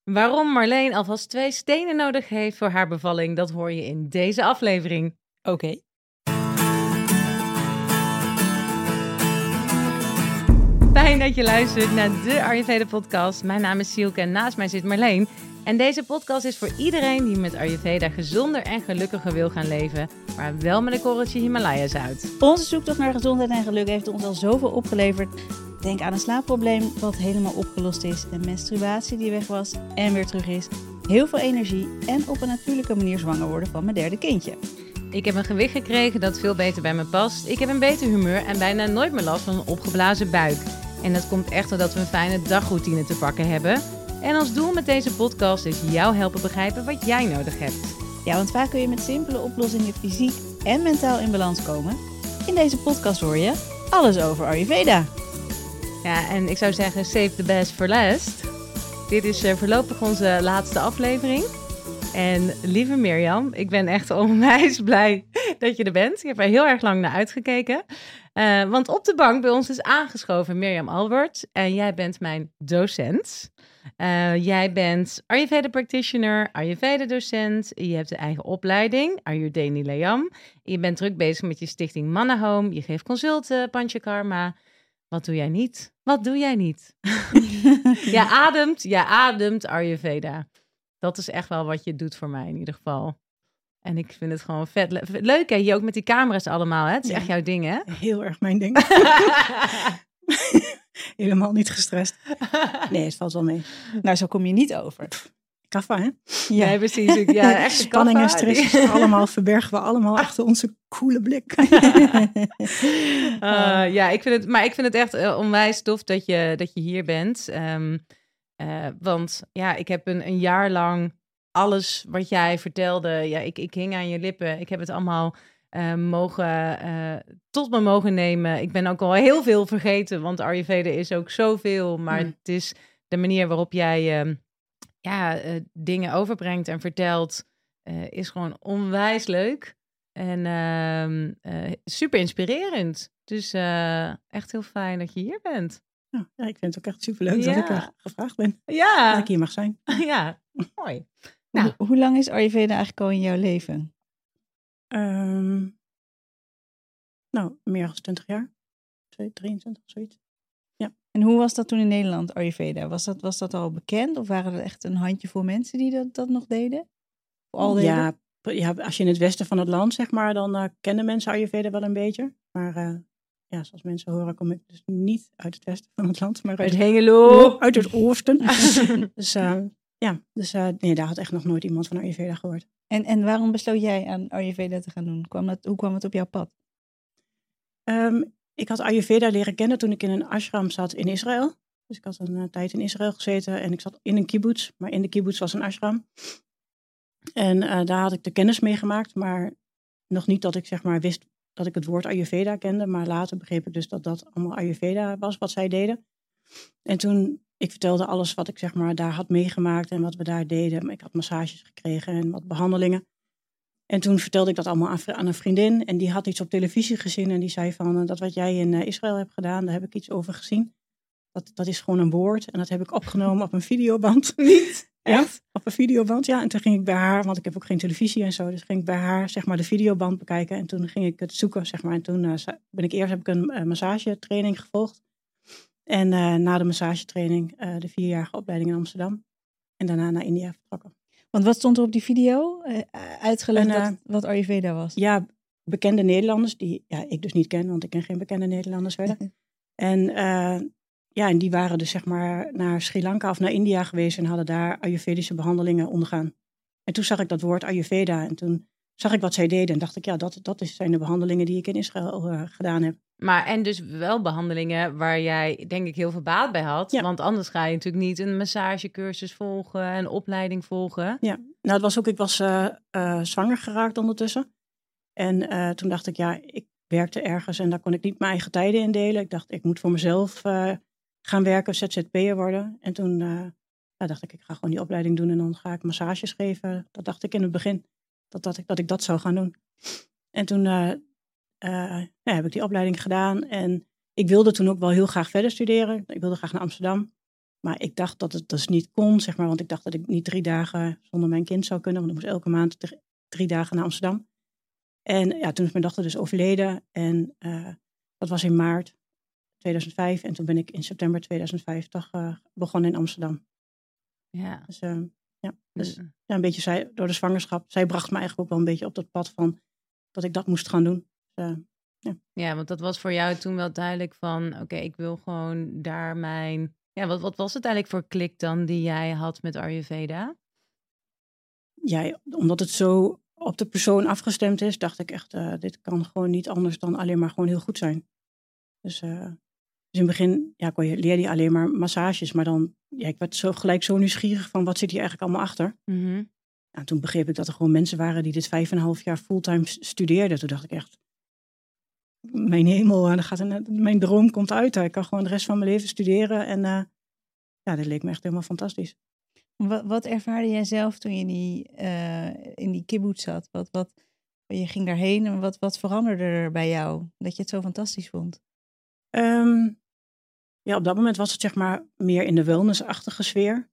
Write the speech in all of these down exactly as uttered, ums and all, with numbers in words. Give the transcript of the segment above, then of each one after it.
Waarom Marleen alvast twee stenen nodig heeft voor haar bevalling, dat hoor je in deze aflevering. Oké. Okay. Fijn dat je luistert naar de Ayurveda-podcast. Mijn naam is Sielke en naast mij zit Marleen. En deze podcast is voor iedereen die met Ayurveda gezonder en gelukkiger wil gaan leven, maar wel met een korreltje Himalaya-zout. Onze zoektocht naar gezondheid en geluk heeft ons al zoveel opgeleverd. Denk aan een slaapprobleem wat helemaal opgelost is, een menstruatie die weg was en weer terug is, heel veel energie en op een natuurlijke manier zwanger worden van mijn derde kindje. Ik heb een gewicht gekregen dat veel beter bij me past. Ik heb een beter humeur en bijna nooit meer last van een opgeblazen buik. En dat komt echt doordat we een fijne dagroutine te pakken hebben. En ons doel met deze podcast is jou helpen begrijpen wat jij nodig hebt. Ja, want vaak kun je met simpele oplossingen fysiek en mentaal in balans komen. In deze podcast hoor je alles over Ayurveda. Ja, en ik zou zeggen, save the best for last. Dit is uh, voorlopig onze laatste aflevering. En lieve Mirjam, ik ben echt onwijs blij dat je er bent. Ik heb er heel erg lang naar uitgekeken. Uh, want op de bank bij ons is aangeschoven Mirjam Albert. En jij bent mijn docent. Uh, jij bent Ayurveda practitioner, Ayurveda docent. Je hebt een eigen opleiding, Ayurveda Nilayam. Je bent druk bezig met je stichting Manahome. Je geeft consulten, Panchakarma. Wat doe jij niet? Wat doe jij niet? jij ademt, jij ademt Ayurveda. Dat is echt wel wat je doet voor mij in ieder geval. En ik vind het gewoon vet le- leuk, hè? Hier ook met die camera's allemaal, hè? Het is ja. echt jouw ding, hè? Heel erg mijn ding. Helemaal niet gestrest. Nee, het valt wel mee. Nou, zo kom je niet over. Kaffa, hè? Ja, nee, precies. Ja, echt spanning en stress die... allemaal verbergen we allemaal achter onze coole blik. uh, ja, ik vind het, maar ik vind het echt uh, onwijs tof dat je, dat je hier bent. Um, uh, want ja, ik heb een, een jaar lang alles wat jij vertelde, ja, ik, ik hing aan je lippen. Ik heb het allemaal uh, mogen, uh, tot me mogen nemen. Ik ben ook al heel veel vergeten, want Ayurveda is ook zoveel. Maar mm. het is de manier waarop jij uh, ja, uh, dingen overbrengt en vertelt, uh, is gewoon onwijs leuk. En uh, uh, super inspirerend. Dus uh, echt heel fijn dat je hier bent. Ja, ja, ik vind het ook echt superleuk ja. dat ik er gevraagd ben. Ja. Dat ik hier mag zijn. Ja, mooi. Nou. Hoe, hoe lang is Ayurveda eigenlijk al in jouw leven? Um, nou, meer dan twintig jaar. drieëntwintig, zoiets. Ja. En hoe was dat toen in Nederland, Ayurveda? Was dat, was dat al bekend? Of waren er echt een handjevol mensen die dat, dat nog deden? Al deden? Ja, ja, als je in het westen van het land, zeg maar, dan uh, kennen mensen Ayurveda wel een beetje. Maar uh, ja, zoals mensen horen, kom ik dus niet uit het westen van het land. Maar uit, uit Hengelo. Uit het oosten. dus uh, ja, dus uh, nee, daar had echt nog nooit iemand van Ayurveda gehoord. En, en waarom besloot jij aan Ayurveda te gaan doen? Kwam dat, hoe kwam het op jouw pad? Um, ik had Ayurveda leren kennen toen ik in een ashram zat in Israël. Dus ik had een uh, tijd in Israël gezeten en ik zat in een kibbutz. Maar in de kibbutz was een ashram. En uh, daar had ik de kennis mee gemaakt, maar nog niet dat ik zeg maar wist dat ik het woord Ayurveda kende. Maar later begreep ik dus dat dat allemaal Ayurveda was wat zij deden. En toen, ik vertelde alles wat ik zeg maar daar had meegemaakt en wat we daar deden. Ik had massages gekregen en wat behandelingen. En toen vertelde ik dat allemaal aan, aan een vriendin. En die had iets op televisie gezien en die zei van, uh, dat wat jij in uh, Israël hebt gedaan, daar heb ik iets over gezien. Dat, dat is gewoon een woord en dat heb ik opgenomen op een videoband. Niet? Ja, op een videoband, ja. En toen ging ik bij haar, want ik heb ook geen televisie en zo. Dus ging ik bij haar, zeg maar, de videoband bekijken. En toen ging ik het zoeken, zeg maar. En toen uh, ben ik eerst, heb ik een uh, massagetraining gevolgd. En uh, na de massagetraining uh, de vierjarige opleiding in Amsterdam. En daarna naar India vertrokken. Want wat stond er op die video? Uh, uitgelegd en, uh, dat, wat Ayurveda was? Ja, bekende Nederlanders, die ja, ik dus niet ken, want ik ken geen bekende Nederlanders verder. en... Uh, Ja, en die waren dus zeg maar naar Sri Lanka of naar India geweest en hadden daar Ayurvedische behandelingen ondergaan. En toen zag ik dat woord Ayurveda en toen zag ik wat zij deden en dacht ik, ja, dat, dat zijn de behandelingen die ik in Israël uh, gedaan heb. Maar en dus wel behandelingen waar jij denk ik heel veel baat bij had. Ja. Want anders ga je natuurlijk niet een massagecursus volgen, een opleiding volgen. Ja, nou het was ook, ik was uh, uh, zwanger geraakt ondertussen. En uh, toen dacht ik, ja, ik werkte ergens en daar kon ik niet mijn eigen tijden in delen. Ik dacht, ik moet voor mezelf uh, gaan werken, Z Z P'er worden. En toen uh, ja, dacht ik, ik ga gewoon die opleiding doen en dan ga ik massages geven. Dat dacht ik in het begin, dat, dat, ik, dat ik dat zou gaan doen. En toen uh, uh, ja, heb ik die opleiding gedaan. En ik wilde toen ook wel heel graag verder studeren. Ik wilde graag naar Amsterdam. Maar ik dacht dat het dus niet kon, zeg maar. Want ik dacht dat ik niet drie dagen zonder mijn kind zou kunnen. Want ik moest elke maand drie, drie dagen naar Amsterdam. En ja, toen is mijn dochter dus overleden. En uh, dat was in maart tweeduizend vijf. En toen ben ik in september tweeduizend vijf toch uh, begonnen in Amsterdam. Ja. Dus, uh, ja, dus ja, een beetje zij, door de zwangerschap. Zij bracht me eigenlijk ook wel een beetje op dat pad van dat ik dat moest gaan doen. Dus, uh, ja. ja, want dat was voor jou toen wel duidelijk van, oké, okay, ik wil gewoon daar mijn... Ja, wat, wat was het eigenlijk voor klik dan die jij had met Ayurveda? Ja, omdat het zo op de persoon afgestemd is, dacht ik echt, uh, dit kan gewoon niet anders dan alleen maar gewoon heel goed zijn. Dus, uh, dus in het begin ja, kon je, leerde je alleen maar massages, maar dan, ja, ik werd zo, gelijk zo nieuwsgierig van wat zit hier eigenlijk allemaal achter. Mm-hmm. Ja, toen begreep ik dat er gewoon mensen waren die dit vijf en een half jaar fulltime studeerden. Toen dacht ik echt, mijn hemel, dan gaat een, mijn droom komt uit. Ik kan gewoon de rest van mijn leven studeren en uh, ja, dat leek me echt helemaal fantastisch. Wat, wat ervaarde jij zelf toen je in die, uh, in die kibbutz zat? Wat, wat, je ging daarheen en wat, wat veranderde er bij jou dat je het zo fantastisch vond? Um, ja, op dat moment was het zeg maar meer in de wellnessachtige sfeer.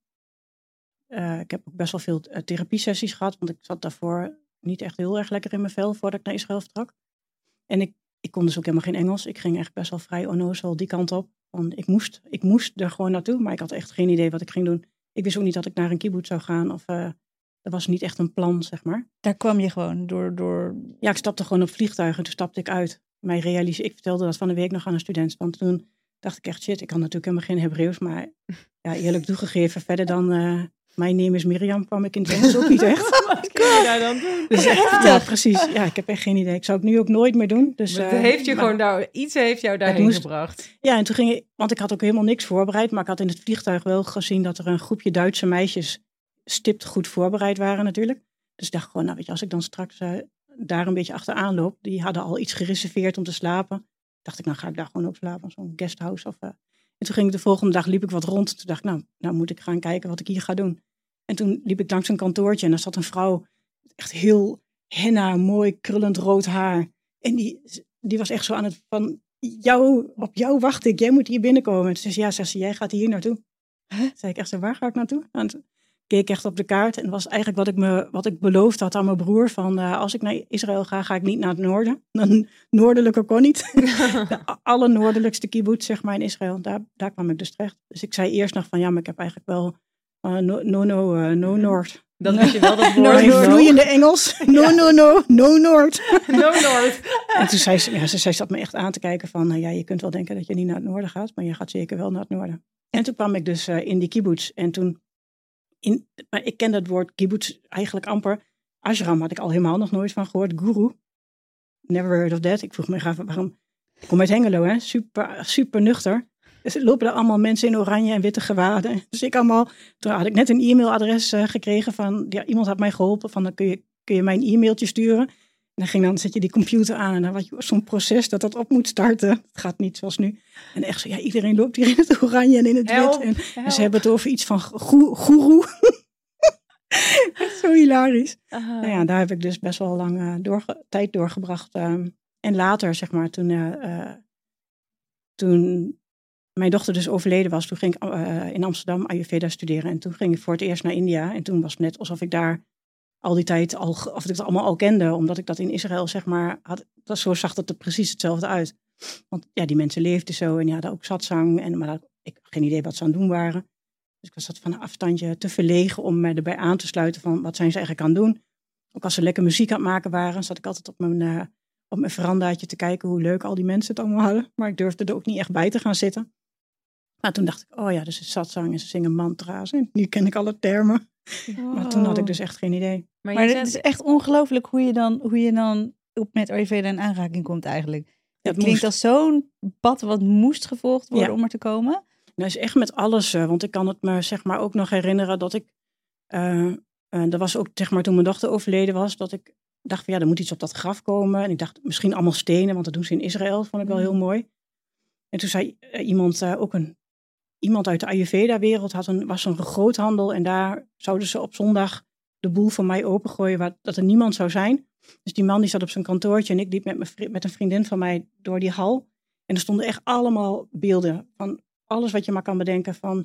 Uh, ik heb ook best wel veel uh, therapiesessies gehad, want ik zat daarvoor niet echt heel erg lekker in mijn vel voordat ik naar Israël vertrok. En ik, ik kon dus ook helemaal geen Engels. Ik ging echt best wel vrij onnozel die kant op. Want ik moest, ik moest er gewoon naartoe, maar ik had echt geen idee wat ik ging doen. Ik wist ook niet dat ik naar een kibbutz zou gaan. Of uh, er was niet echt een plan, zeg maar. Daar kwam je gewoon door, door... Ja, ik stapte gewoon op vliegtuigen. Toen stapte ik uit. Mij realise, ik vertelde dat van de week nog aan een student. Want toen dacht ik echt, shit, ik kan natuurlijk helemaal geen Hebreeuws. Maar ja, eerlijk toegegeven, verder dan... Uh, mijn naam is Mirjam, kwam ik in het Engels ook niet echt. Wat kun je daar dan doen? Dus echt, ja, precies. Ja, ik heb echt geen idee. Ik zou het nu ook nooit meer doen. Dus, uh, heeft je maar, gewoon daar, iets heeft jou daarheen moest, gebracht. Ja, en toen ging ik, want ik had ook helemaal niks voorbereid. Maar ik had in het vliegtuig wel gezien dat er een groepje Duitse meisjes stipt goed voorbereid waren natuurlijk. Dus ik dacht gewoon, nou weet je, als ik dan straks uh, daar een beetje achteraan loop. Die hadden al iets gereserveerd om te slapen. Dacht ik, nou ga ik daar gewoon op slapen. Zo'n guesthouse of... Uh, En toen ging ik de volgende dag, liep ik wat rond. Toen dacht ik, nou, nou moet ik gaan kijken wat ik hier ga doen. En toen liep ik langs een kantoortje en daar zat een vrouw, echt heel henna, mooi krullend rood haar. En die, die was echt zo aan het van, jou, op jou wacht ik, jij moet hier binnenkomen. En toen zei ze, ja, zei ze, jij gaat hier naartoe. Huh? Toen zei ik echt zo, waar ga ik naartoe? En toen keek ik echt op de kaart en dat was eigenlijk wat ik, me, wat ik beloofd had aan mijn broer. Van uh, als ik naar Israël ga, ga ik niet naar het noorden. Dan noordelijker kon niet. De alle noordelijkste kibbutz, zeg maar, in Israël. Daar, daar kwam ik dus terecht. Dus ik zei eerst nog van, ja, maar ik heb eigenlijk wel uh, no, no, no, uh, no Noord. Dat weet je wel, dat woord. Mijn vloeiende Engels. No, ja. no, no, no Noord. No Noord. En toen zei ze, ja, ze, ze zat me echt aan te kijken van, uh, ja, je kunt wel denken dat je niet naar het noorden gaat, maar je gaat zeker wel naar het noorden. En toen kwam ik dus uh, in die kibbutz en toen, in, maar ik kende het woord kibbutz eigenlijk amper. Ashram had ik al helemaal nog nooit van gehoord. Guru. Never heard of that. Ik vroeg me af waarom. Ik kom uit Hengelo, hè. Super, super nuchter. Dus er lopen er allemaal mensen in oranje en witte gewaden. Dus ik allemaal, toen had ik net een e-mailadres uh, gekregen van, ja, iemand had mij geholpen van, dan kun je, kun je mij een e-mailtje sturen. En dan ging dan, zet je die computer aan en dan had je zo'n proces dat dat op moet starten. Het gaat niet zoals nu. En echt zo, ja, iedereen loopt hier in het oranje en in het help, wit. En, help. en ze hebben het over iets van goeroe. Echt zo hilarisch. Uh-huh. Nou ja, daar heb ik dus best wel lang uh, doorge- tijd doorgebracht. Um, en later, zeg maar, toen, uh, uh, toen mijn dochter dus overleden was, toen ging ik uh, in Amsterdam Ayurveda studeren. En toen ging ik voor het eerst naar India. En toen was het net alsof ik daar al die tijd, al, of ik het allemaal al kende. Omdat ik dat in Israël, zeg maar, had. Dat, zo zag het er precies hetzelfde uit. Want ja, die mensen leefden zo en die hadden ook satsang. En, maar dat, ik had geen idee wat ze aan het doen waren. Dus ik was dat van een afstandje te verlegen om me erbij aan te sluiten van wat zijn ze eigenlijk aan het doen. Ook als ze lekker muziek aan het maken waren, zat ik altijd op mijn, uh, op mijn verandaatje te kijken hoe leuk al die mensen het allemaal hadden. Maar ik durfde er ook niet echt bij te gaan zitten. Maar toen dacht ik, oh ja, dus het satsang en ze zingen mantra's. En nu ken ik alle termen. Wow. Maar toen had ik dus echt geen idee. Maar, maar het is echt ongelooflijk hoe je dan, hoe je dan op met Ayurveda in aanraking komt eigenlijk. Het, het klinkt moest. als zo'n pad wat moest gevolgd worden ja. om er te komen. Nou, is echt met alles, uh, want ik kan het me zeg maar ook nog herinneren dat ik, uh, uh, dat was ook zeg maar toen mijn dochter overleden was, dat ik dacht van ja, er moet iets op dat graf komen. En ik dacht misschien allemaal stenen, want dat doen ze in Israël, vond ik wel heel mooi. En toen zei uh, iemand, uh, ook een, iemand uit de Ayurveda-wereld had een, was een groothandel en daar zouden ze op zondag de boel voor mij opengooien, waar, dat er niemand zou zijn. Dus die man die zat op zijn kantoortje en ik liep met, mijn, met een vriendin van mij door die hal. En er stonden echt allemaal beelden van alles wat je maar kan bedenken, van,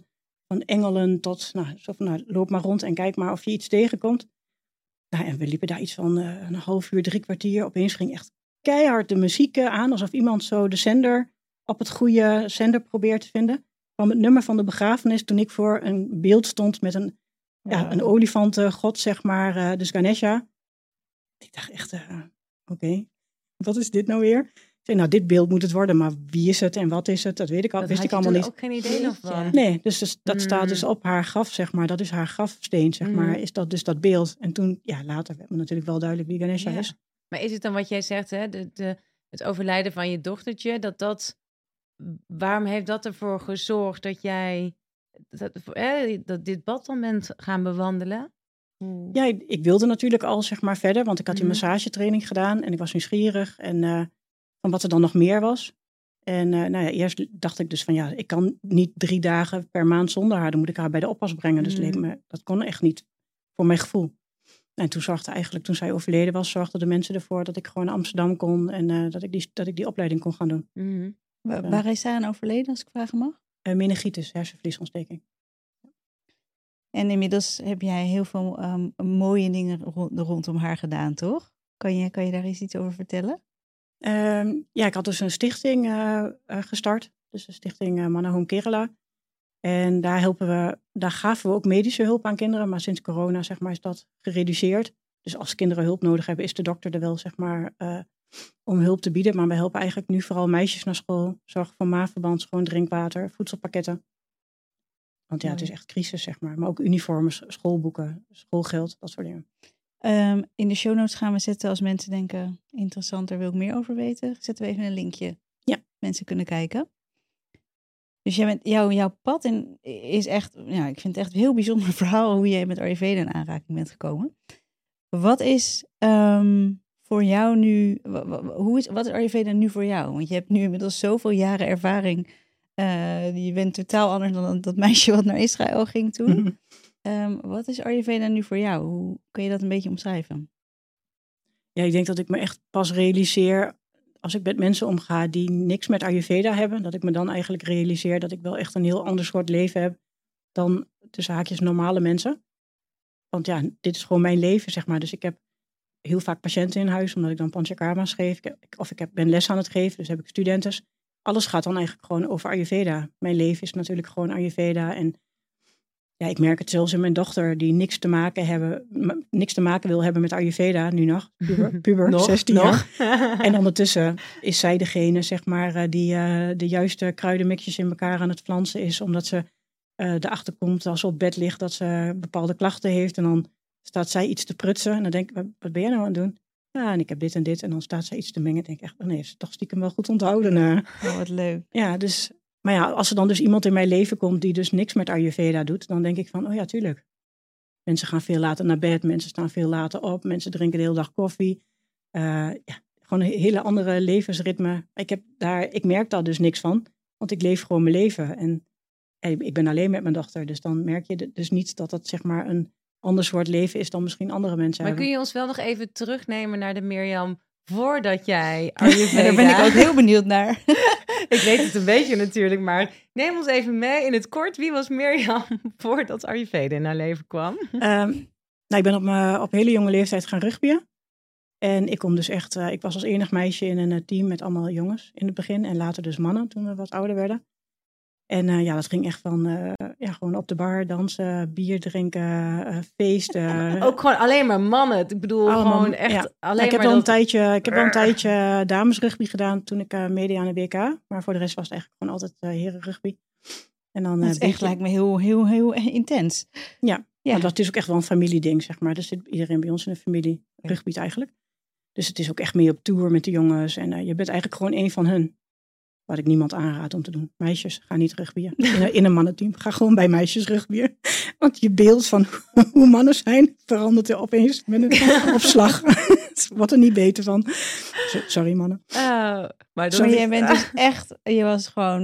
van engelen tot, nou, zo van, nou, loop maar rond en kijk maar of je iets tegenkomt. Nou, en we liepen daar iets van uh, een half uur, drie kwartier. Opeens ging echt keihard de muziek aan, alsof iemand zo de zender op het goede zender probeert te vinden. Van het nummer van de begrafenis, toen ik voor een beeld stond met een, ja. Ja, een olifantengod, zeg maar, uh, dus Ganesha. Ik dacht echt, uh, oké, okay, wat is dit nou weer? Ik zei, nou, dit beeld moet het worden, maar wie is het en wat is het? Dat weet ik al, dat wist ik had je allemaal niet. Ook geen idee nog van. Nee, dus, dus dat mm. staat dus op haar graf, zeg maar. Dat is haar grafsteen, zeg mm. maar. Is dat dus dat beeld? En toen, ja, later werd me natuurlijk wel duidelijk wie Ganesha ja. is. Maar is het dan wat jij zegt, hè? De, de, het overlijden van je dochtertje, dat dat... Waarom heeft dat ervoor gezorgd dat jij dat, eh, dat dit pad dan bent gaan bewandelen? Hmm. Ja, ik, ik wilde natuurlijk al, zeg maar, verder, want ik had die mm. massagetraining gedaan en ik was nieuwsgierig en uh, van wat er dan nog meer was. En uh, nou ja, eerst dacht ik dus van ja, ik kan niet drie dagen per maand zonder haar, dan moet ik haar bij de oppas brengen. Dus mm. leek me, dat kon echt niet voor mijn gevoel. En toen zorgde eigenlijk, toen zij overleden was, zorgden de mensen ervoor dat ik gewoon naar Amsterdam kon en uh, dat, ik die, dat ik die opleiding kon gaan doen. Mm. Waar, waar is zij aan overleden, als ik vragen mag? Uh, meningitis, hersenvliesontsteking. En inmiddels heb jij heel veel um, mooie dingen rond, rondom haar gedaan, toch? Kan je, kan je daar eens iets over vertellen? Um, ja, ik had dus een stichting uh, uh, gestart. Dus de stichting uh, Manahom Kerala. En daar, helpen we, daar gaven we ook medische hulp aan kinderen. Maar sinds corona, zeg maar, is dat gereduceerd. Dus als kinderen hulp nodig hebben, is de dokter er wel, zeg maar... Uh, om hulp te bieden, maar we helpen eigenlijk nu vooral meisjes naar school, zorgen voor maagverband, schoon drinkwater, voedselpakketten. Want ja, ja, het is echt crisis, zeg maar. Maar ook uniformen, schoolboeken, schoolgeld, dat soort dingen. Um, in de show notes gaan we zetten, als mensen denken, interessant, daar wil ik meer over weten, zetten we even een linkje. Ja. Mensen kunnen kijken. Dus jij bent, jou, jouw pad in, is echt, ja, ik vind het echt een heel bijzonder verhaal hoe jij met Ayurveda in aanraking bent gekomen. Wat is... Um, voor jou nu, hoe is, wat is Ayurveda nu voor jou? Want je hebt nu inmiddels zoveel jaren ervaring. Uh, je bent totaal anders dan dat meisje wat naar Israël ging toen. Mm-hmm. Um, wat is Ayurveda nu voor jou? Hoe kun je dat een beetje omschrijven? Ja, ik denk dat ik me echt pas realiseer, als ik met mensen omga die niks met Ayurveda hebben, dat ik me dan eigenlijk realiseer dat ik wel echt een heel ander soort leven heb dan tussen haakjes normale mensen. Want ja, dit is gewoon mijn leven, zeg maar. Dus ik heb heel vaak patiënten in huis, omdat ik dan panchakarma's geef. Ik heb, of ik heb, ben les aan het geven, dus heb ik studenten. Alles gaat dan eigenlijk gewoon over Ayurveda. Mijn leven is natuurlijk gewoon Ayurveda. En ja, ik merk het zelfs in mijn dochter, die niks te maken, hebben, m- niks te maken wil hebben met Ayurveda, nu nog, puber, puber nog, zestien nog. jaar. En ondertussen is zij degene, zeg maar, die uh, de juiste kruidenmixjes in elkaar aan het flansen is, omdat ze uh, erachter komt als ze op bed ligt dat ze bepaalde klachten heeft. En dan staat zij iets te prutsen en dan denk ik, wat, wat ben jij nou aan het doen? Ja, en ik heb dit en dit. En dan staat zij iets te mengen. En denk ik echt, oh nee, is toch stiekem wel goed onthouden. Uh. Oh, wat leuk. Ja, dus, maar ja, als er dan dus iemand in mijn leven komt die dus niks met Ayurveda doet, dan denk ik van, oh ja, tuurlijk. Mensen gaan veel later naar bed, mensen staan veel later op, mensen drinken de hele dag koffie. Uh, ja, gewoon een hele andere levensritme. Ik, heb daar, ik merk daar dus niks van, want ik leef gewoon mijn leven. En hey, ik ben alleen met mijn dochter, dus dan merk je dus niet dat dat, zeg maar, een ander soort leven is dan misschien andere mensen maar hebben. Kun je ons wel nog even terugnemen naar de Mirjam voordat jij Ayurveda... Daar ben ik ook heel benieuwd naar. Ik weet het een beetje natuurlijk, maar neem ons even mee in het kort. Wie was Mirjam voordat Ayurveda in haar leven kwam? Um, nou, ik ben op, mijn, op hele jonge leeftijd gaan rugbyen. En ik kom dus echt... Uh, ik was als enig meisje in een team met allemaal jongens in het begin. En later dus mannen, toen we wat ouder werden. En uh, ja, dat ging echt van uh, ja, gewoon op de bar dansen, bier drinken, uh, feesten. Ook gewoon alleen maar mannen. Ik bedoel, allemaal, gewoon echt ja. alleen ja, ik heb maar wel dat... een tijdje, ik heb wel een tijdje damesrugby gedaan toen ik uh, meedeed aan de W K. Maar voor de rest was het eigenlijk gewoon altijd uh, herenrugby. En dan, uh, dat is echt, je... lijkt me heel, heel, heel intens. Ja, ja. Maar dat is ook echt wel een familieding, zeg maar. Dus zit iedereen bij ons in de familie rugbyt eigenlijk. Dus het is ook echt mee op tour met de jongens. En uh, je bent eigenlijk gewoon één van hun. Wat ik niemand aanraad om te doen. Meisjes, ga niet rugbyen. In, in een mannenteam. Ga gewoon bij meisjes rugbyen. Want je beeld van hoe mannen zijn verandert er opeens met een opslag. Wat er niet beter van. Sorry mannen. Uh, maar Sorry, jij bent dus echt... Je was gewoon...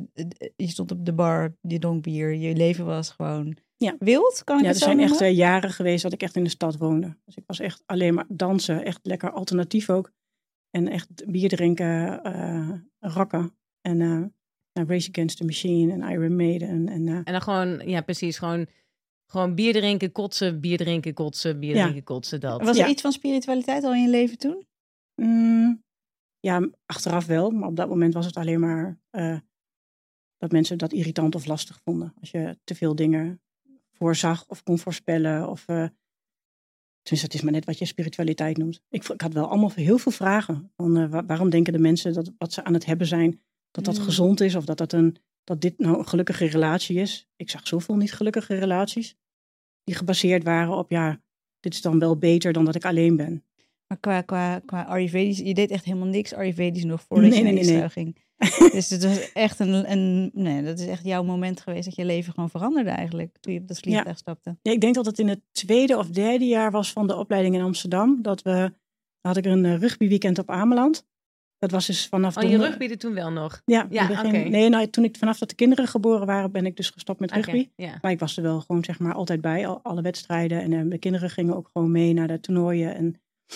Je stond op de bar, je dronk bier. Je leven was gewoon ja. wild, kan ik ja, het zo noemen? Ja, er zijn echt uh, jaren geweest dat ik echt in de stad woonde. Dus ik was echt alleen maar dansen. Echt lekker alternatief ook. En echt bier drinken, uh, rakken. En uh, nou, Rage Against the Machine en Iron Maiden. En, en, uh, en dan gewoon, ja precies, gewoon, gewoon bier drinken, kotsen, bier drinken, kotsen, bier Ja. drinken, kotsen, dat. Was er Ja. iets van spiritualiteit al in je leven toen? mm, ja, achteraf wel. Maar op dat moment was het alleen maar uh, dat mensen dat irritant of lastig vonden. Als je te veel dingen voorzag of kon voorspellen. Of, uh, tenminste, het is maar net wat je spiritualiteit noemt. Ik, ik had wel allemaal heel veel vragen. Van, uh, waar, waarom denken de mensen dat wat ze aan het hebben zijn, dat dat Mm. gezond is? Of dat, dat, een, dat dit nou een gelukkige relatie is? Ik zag zoveel niet gelukkige relaties. Die gebaseerd waren op, ja, dit is dan wel beter dan dat ik alleen ben. Maar qua, qua, qua Ayurvedisch, je deed echt helemaal niks Ayurvedisch nog voordat Nee, je nee, naar nee, Israël ging. Dus het was echt een, een, nee, dat is echt jouw moment geweest dat je leven gewoon veranderde eigenlijk, toen je op dat vliegtuig Ja. stapte. Ja, ik denk dat het in het tweede of derde jaar was van de opleiding in Amsterdam. Dat we, had ik een uh, rugbyweekend op Ameland. Dat was dus vanaf... Oh, je rugbyde toen wel nog? Ja, Ja, begin, oké. Nee, nou, toen ik vanaf dat de kinderen geboren waren, ben ik dus gestopt met rugby. Okay, ja. Maar ik was er wel gewoon zeg maar altijd bij, al, alle wedstrijden. En uh, de kinderen gingen ook gewoon mee naar de toernooien. En,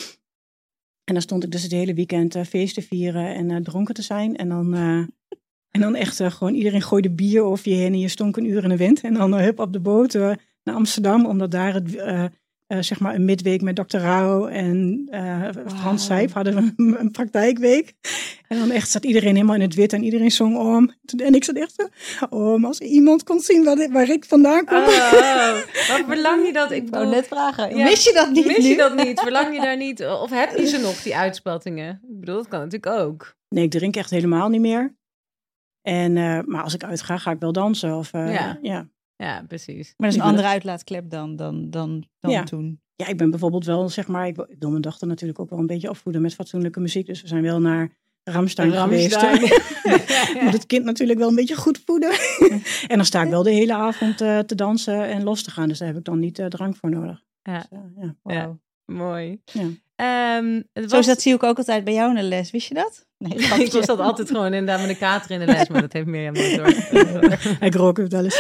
en dan stond ik dus het hele weekend uh, feesten vieren en uh, dronken te zijn. En dan, uh, en dan echt uh, gewoon iedereen gooide bier over je heen en je stonk een uur in de wind. En dan uh, hup op de boot uh, naar Amsterdam, omdat daar het... Uh, Uh, zeg maar een midweek met dokter Rao en uh, wow. Frans Sijp hadden we een, een praktijkweek. En dan echt zat iedereen helemaal in het wit en iedereen zong om. En ik zat echt zo, om als iemand kon zien waar, dit, waar ik vandaan kom. Oh, oh. Wat verlang je dat? Ik wou net vragen, ja, mis je dat niet Mis nu? je dat niet? Verlang je daar niet? Of heb je ze nog, die uitspattingen? Ik bedoel, dat kan natuurlijk ook. Nee, ik drink echt helemaal niet meer. En, uh, maar als ik uitga, ga ik wel dansen. Of, uh, ja. ja. Ja, precies. Maar dat is een andere uitlaatklep dan, dan, dan, dan ja. toen. Ja, ik ben bijvoorbeeld wel, zeg maar, ik, ik wil mijn dochter natuurlijk ook wel een beetje opvoeden met fatsoenlijke muziek. Dus we zijn wel naar Rammstein geweest. Je moet het kind natuurlijk wel een beetje goed voeden. En dan sta ik wel de hele avond uh, te dansen en los te gaan. Dus daar heb ik dan niet uh, drank voor nodig. Ja, dus, uh, ja. Wow. ja. Mooi. Ja. Um, het was... Zo dat zie ik ook altijd bij jou in de les, wist je dat? Nee, ik was dat altijd gewoon inderdaad met een kater in de les, maar dat heeft Mirjam nooit door. Ik rook het wel eens.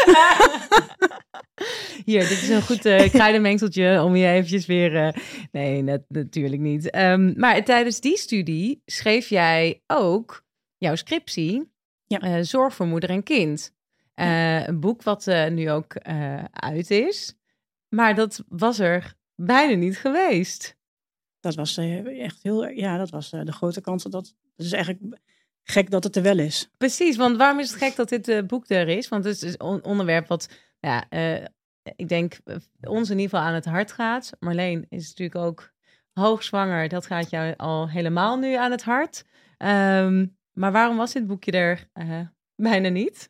Hier, dit is een goed uh, kruidenmengseltje om je eventjes weer... Uh, nee, net, natuurlijk niet. Um, maar tijdens die studie schreef jij ook jouw scriptie, ja. uh, Zorg voor moeder en kind. Uh, ja. Een boek wat uh, nu ook uh, uit is. Maar dat was er bijna niet geweest. Dat was uh, echt heel... Ja, dat was uh, de grote kans dat... Dat is eigenlijk gek dat het er wel is. Precies, want waarom is het gek dat dit uh, boek er is? Want het is een onderwerp wat... Ja, uh, ik denk ons in ieder geval aan het hart gaat. Marleen is natuurlijk ook hoogzwanger. Dat gaat jou al helemaal nu aan het hart. Um, maar waarom was dit boekje er uh, bijna niet?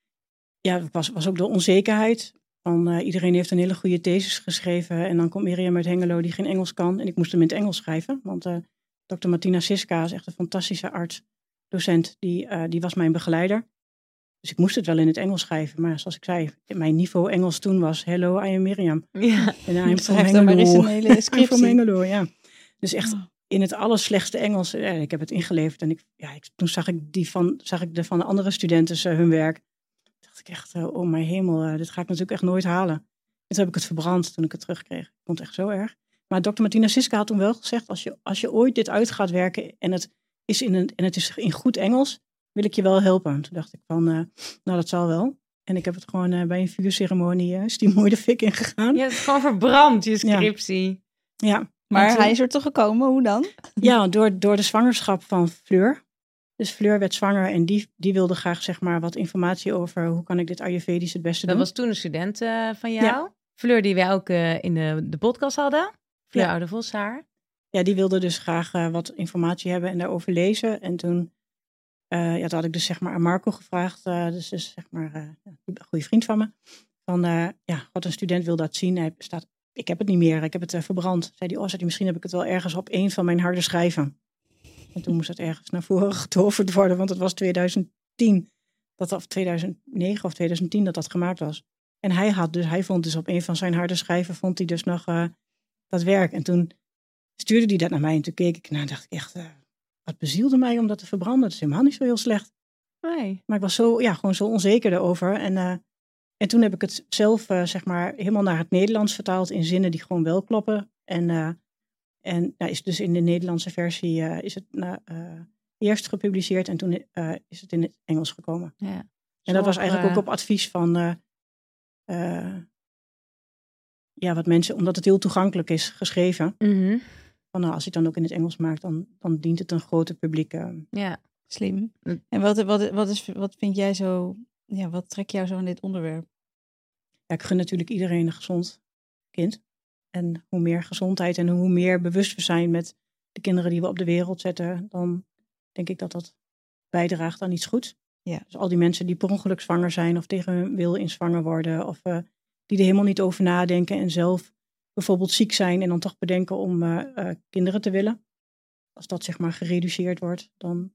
Ja, het was, was ook de onzekerheid. Van, uh, iedereen heeft een hele goede thesis geschreven. En dan komt Mirjam uit Hengelo die geen Engels kan. En ik moest hem in het Engels schrijven. Want uh, dokter Martina Siska is echt een fantastische arts, docent. Die, uh, die was mijn begeleider. Dus ik moest het wel in het Engels schrijven. Maar zoals ik zei, mijn niveau Engels toen was... Hello, I am Mirjam. Ja, en I'm from Hengelo. Een hele I'm from Hengelo, ja. Dus echt oh. in het allerslechtste Engels. Ja, ik heb het ingeleverd. En ik, ja, ik, toen zag ik, die van, zag ik de van de andere studenten uh, hun werk. Toen dacht ik echt, uh, oh mijn hemel, uh, dit ga ik natuurlijk echt nooit halen. En toen heb ik het verbrand toen ik het terugkreeg. Ik vond het echt zo erg. Maar dokter Martina Siska had toen wel gezegd... Als je, als je ooit dit uit gaat werken en het is in, een, en het is in goed Engels... wil ik je wel helpen. Toen dacht ik van, uh, nou dat zal wel. En ik heb het gewoon uh, bij een vuurceremonie, uh, is die mooi de fik ingegaan. Je hebt het gewoon verbrand, je scriptie. Ja. ja. Maar toen, hij is er toch gekomen, hoe dan? Ja, door, door de zwangerschap van Fleur. Dus Fleur werd zwanger en die, die wilde graag zeg maar wat informatie over... hoe kan ik dit Ayurvedisch het beste dat doen. Dat was toen een student uh, van jou. Ja. Fleur die wij ook uh, in de, de podcast hadden. Fleur ja. Oude Vossaar. Ja, die wilde dus graag uh, wat informatie hebben en daarover lezen. En toen... Uh, ja, toen had ik dus zeg maar aan Marco gevraagd, uh, dus, dus zeg maar uh, een goede vriend van me, van uh, ja, wat een student wil dat zien. Hij staat, ik heb het niet meer, ik heb het uh, verbrand. Zei hij, oh, zei hij, misschien heb ik het wel ergens op een van mijn harde schijven. En toen moest het ergens naar voren getoverd worden, want het was twintig tien, dat, of tweeduizend negen of twintig tien dat dat gemaakt was. En hij had dus, hij vond dus op een van zijn harde schijven, vond hij dus nog uh, dat werk. En toen stuurde hij dat naar mij en toen keek ik, nou dacht ik echt... Uh, Wat bezielde mij om dat te verbranden. Dat is helemaal niet zo heel slecht. Nee. Maar ik was zo, ja, gewoon zo onzeker erover. En, uh, en toen heb ik het zelf uh, zeg maar helemaal naar het Nederlands vertaald in zinnen die gewoon wel kloppen. En, uh, en nou, is dus in de Nederlandse versie uh, is het, uh, uh, eerst gepubliceerd en toen uh, is het in het Engels gekomen. Ja. En dat was eigenlijk uh... ook op advies van uh, uh, ja, wat mensen, omdat het heel toegankelijk is geschreven. Mm-hmm. Van, nou, als je het dan ook in het Engels maakt, dan, dan dient het een groter publiek. Uh. Ja, slim. En wat, wat, wat, is, wat vind jij zo, ja, wat trekt jou zo aan dit onderwerp? Ja, ik gun natuurlijk iedereen een gezond kind. En hoe meer gezondheid en hoe meer bewust we zijn met de kinderen die we op de wereld zetten, dan denk ik dat dat bijdraagt aan iets goeds. Ja. Dus al die mensen die per ongeluk zwanger zijn of tegen hun wil in zwanger worden of uh, die er helemaal niet over nadenken en zelf bijvoorbeeld ziek zijn en dan toch bedenken om uh, uh, kinderen te willen. Als dat zeg maar gereduceerd wordt, dan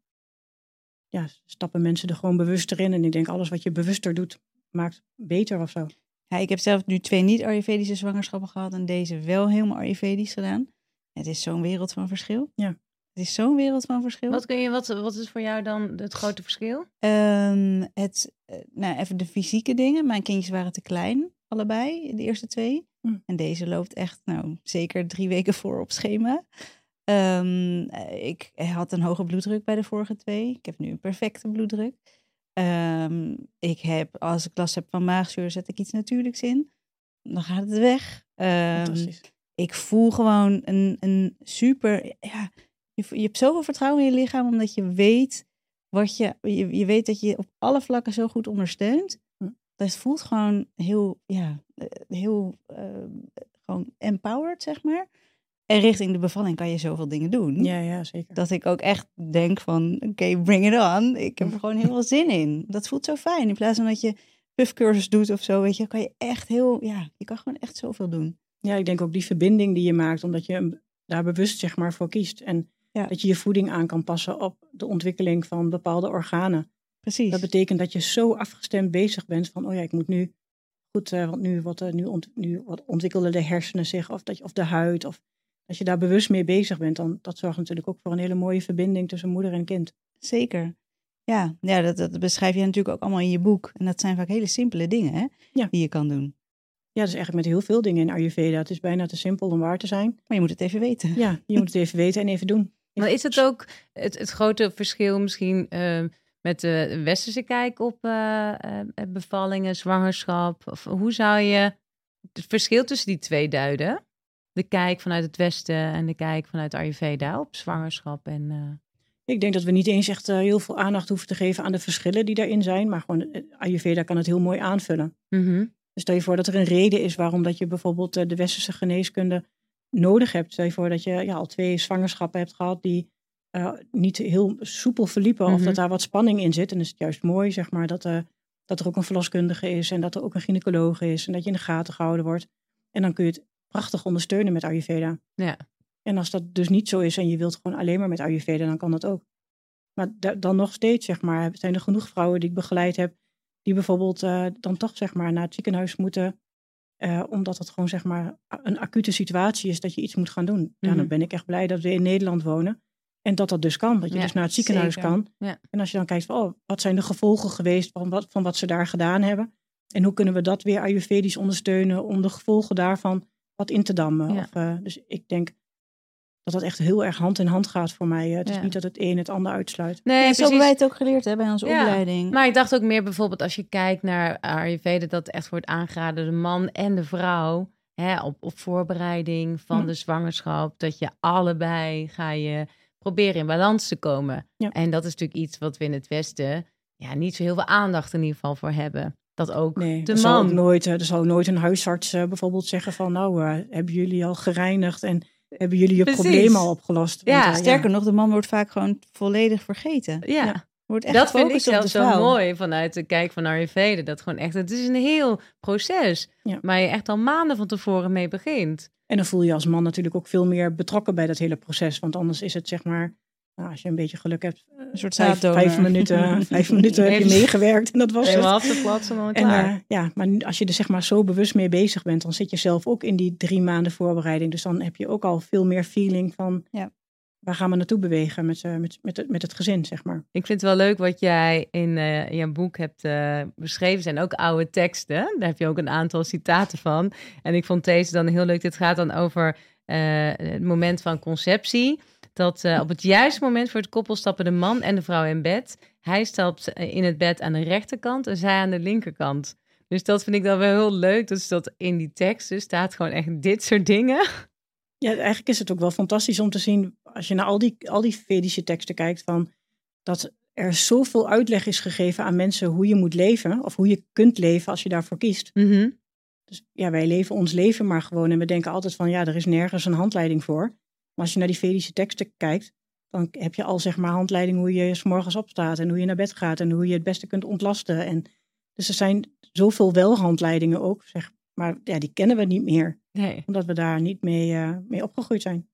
ja, stappen mensen er gewoon bewuster in. En ik denk alles wat je bewuster doet, maakt beter of zo. Ja, ik heb zelf nu twee niet-Ayurvedische zwangerschappen gehad en deze wel helemaal Ayurvedisch gedaan. Het is zo'n wereld van verschil. Ja. Het is zo'n wereld van verschil. Wat, kun je, wat, wat is voor jou dan het grote verschil? Um, het, uh, nou, even de fysieke dingen. Mijn kindjes waren te klein, allebei, de eerste twee. Hm. En deze loopt echt, nou, zeker drie weken voor op schema. Um, ik had een hoge bloeddruk bij de vorige twee. Ik heb nu een perfecte bloeddruk. Um, ik heb, als ik last heb van maagzuur, zet ik iets natuurlijks in. Dan gaat het weg. Um, ik voel gewoon een, een super... Ja, je, je hebt zoveel vertrouwen in je lichaam, omdat je weet, wat je, je, je weet dat je op alle vlakken zo goed ondersteunt. Hm. Dat voelt gewoon heel, ja, heel uh, gewoon empowered, zeg maar. En richting de bevalling kan je zoveel dingen doen. Ja, ja, zeker. Dat ik ook echt denk van, oké, okay, bring it on. Ik heb er gewoon heel veel zin in. Dat voelt zo fijn. In plaats van dat je puffcursus doet of zo, weet je, kan je echt heel, ja, je kan gewoon echt zoveel doen. Ja, ik denk ook die verbinding die je maakt, omdat je daar bewust zeg maar voor kiest. En ja. dat je je voeding aan kan passen op de ontwikkeling van bepaalde organen. Precies. Dat betekent dat je zo afgestemd bezig bent van, oh ja, ik moet nu goed, uh, want nu, wat, uh, nu, ont, nu wat ontwikkelen de hersenen zich, of, dat je, of de huid, of als je daar bewust mee bezig bent, dan dat zorgt natuurlijk ook voor een hele mooie verbinding tussen moeder en kind. Zeker. Ja, ja dat, dat beschrijf je natuurlijk ook allemaal in je boek. En dat zijn vaak hele simpele dingen, hè, ja. die je kan doen. Ja, dat is eigenlijk met heel veel dingen in Ayurveda. Het is bijna te simpel om waar te zijn. Maar je moet het even weten. Ja, je moet het even weten en even doen. Even... Maar is het ook het, het grote verschil misschien uh, met de westerse kijk op uh, uh, bevallingen, zwangerschap? Of hoe zou je het verschil tussen die twee duiden? De kijk vanuit het Westen en de kijk vanuit Ayurveda op zwangerschap en... Uh... Ik denk dat we niet eens echt uh, heel veel aandacht hoeven te geven aan de verschillen die daarin zijn. Maar gewoon uh, Ayurveda kan het heel mooi aanvullen. Mm-hmm. Dus stel je voor dat er een reden is waarom dat je bijvoorbeeld uh, de westerse geneeskunde nodig hebt. Stel je voor dat je ja, al twee zwangerschappen hebt gehad die uh, niet heel soepel verliepen. Mm-hmm. Of dat daar wat spanning in zit. En dan is het juist mooi zeg maar, dat, uh, dat er ook een verloskundige is. En dat er ook een gynaecoloog is. En dat je in de gaten gehouden wordt. En dan kun je het prachtig ondersteunen met Ayurveda. Ja. En als dat dus niet zo is en je wilt gewoon alleen maar met Ayurveda, dan kan dat ook. Maar da- dan nog steeds, zeg maar, zijn er genoeg vrouwen die ik begeleid heb, die bijvoorbeeld uh, dan toch, zeg maar, naar het ziekenhuis moeten, uh, omdat het gewoon, zeg maar, een acute situatie is dat je iets moet gaan doen. Mm-hmm. Ja, dan ben ik echt blij dat we in Nederland wonen en dat dat dus kan. Dat je ja, dus naar het ziekenhuis zeker. kan. Ja. En als je dan kijkt van, oh, wat zijn de gevolgen geweest van wat, van wat ze daar gedaan hebben? En hoe kunnen we dat weer Ayurvedisch ondersteunen om de gevolgen daarvan wat in te dammen? Ja. Of, uh, dus ik denk dat dat echt heel erg hand in hand gaat voor mij. Het is ja. niet dat het een het ander uitsluit. Nee, ja, zo hebben wij het ook geleerd hè, bij onze ja. opleiding. Maar ik dacht ook meer bijvoorbeeld als je kijkt naar Ayurveda, dat echt wordt aangeraden de man en de vrouw hè, op, op voorbereiding van hm. de zwangerschap, dat je allebei ga je proberen in balans te komen. Ja. En dat is natuurlijk iets wat we in het Westen ja, niet zo heel veel aandacht in ieder geval voor hebben. Dat ook nee, de er man. Zal ook nooit, er zal nooit een huisarts uh, bijvoorbeeld zeggen van nou, uh, hebben jullie al gereinigd en hebben jullie je Precies. probleem al opgelost? Ja, Want, uh, sterker ja. nog, de man wordt vaak gewoon volledig vergeten. Ja, ja. Wordt echt dat vind ik zelfs zo vrouw. mooi vanuit de kijk van Ayurveda. Dat gewoon echt, het is een heel proces ja. waar je echt al maanden van tevoren mee begint. En dan voel je als man natuurlijk ook veel meer betrokken bij dat hele proces. Want anders is het zeg maar, nou, als je een beetje geluk hebt, een soort vijf, vijf minuten, vijf minuten heb je meegewerkt en dat was helemaal het. Helemaal op de plaats en dan en, klaar. Uh, ja, maar als je er zeg maar zo bewust mee bezig bent, dan zit je zelf ook in die drie maanden voorbereiding. Dus dan heb je ook al veel meer feeling van, ja. waar gaan we naartoe bewegen met, uh, met, met, het, met het gezin, zeg maar. Ik vind het wel leuk wat jij in uh, je boek hebt uh, beschreven. Zijn ook oude teksten. Daar heb je ook een aantal citaten van. En ik vond deze dan heel leuk. Dit gaat dan over uh, het moment van conceptie. dat uh, op het juiste moment voor het koppel stappen de man en de vrouw in bed. Hij stapt in het bed aan de rechterkant en zij aan de linkerkant. Dus dat vind ik dan wel heel leuk. Dus dat in die teksten staat gewoon echt dit soort dingen. Ja, eigenlijk is het ook wel fantastisch om te zien, als je naar al die, al die Vedische teksten kijkt, van dat er zoveel uitleg is gegeven aan mensen hoe je moet leven, of hoe je kunt leven als je daarvoor kiest. Mm-hmm. Dus ja, wij leven ons leven maar gewoon en we denken altijd van, ja, er is nergens een handleiding voor. Maar als je naar die Vedische teksten kijkt, dan heb je al zeg maar handleiding hoe je 's morgens opstaat en hoe je naar bed gaat en hoe je het beste kunt ontlasten. En dus er zijn zoveel welhandleidingen ook, zeg, maar ja, die kennen we niet meer. Nee. Omdat we daar niet mee, uh, mee opgegroeid zijn.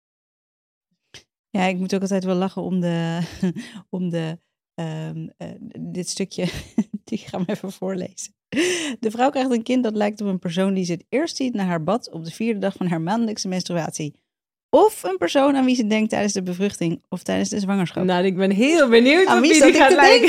Ja, ik moet ook altijd wel lachen om de, om de um, uh, dit stukje, die ga ik even voorlezen. De vrouw krijgt een kind dat lijkt op een persoon die ze het eerst ziet na haar bad op de vierde dag van haar maandelijkse menstruatie. Of een persoon aan wie ze denkt tijdens de bevruchting of tijdens de zwangerschap. Nou, ik ben heel benieuwd aan op wie wie die gaat lijken.